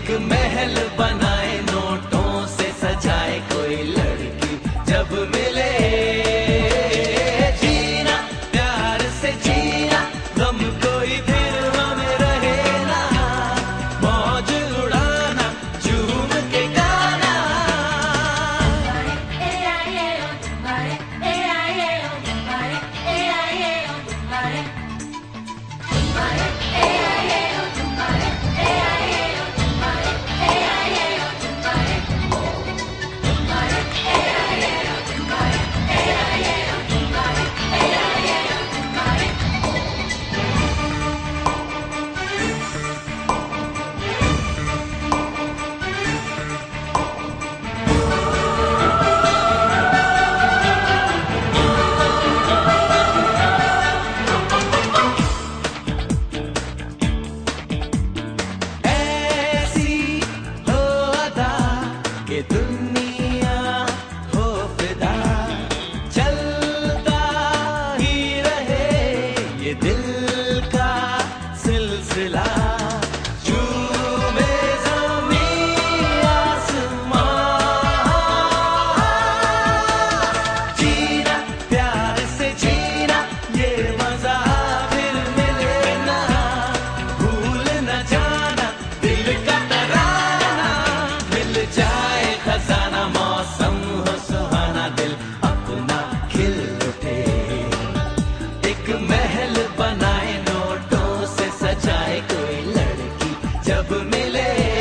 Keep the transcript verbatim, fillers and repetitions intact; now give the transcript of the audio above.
एक महल बनाए नोटों से सजाए कोई लड़की जब मिले। जीना प्यार से जीना गम कोई फिर हमें रहे ना, मौज उड़ाना झूम के गाना। ये दुनिया हो फिदा, चलता ही रहे ये दिल का सिलसिला। झूमे ज़मीं आसमां, जीना प्यार से जीना ये मजा फिर मिले ना, भूल न जाना दिल का तराना। मिल जाए खजाना मौसम हो सुहाना, दिल अपना खिल उठे। एक महल बनाए नोटों से सजाए कोई लड़की जब मिले।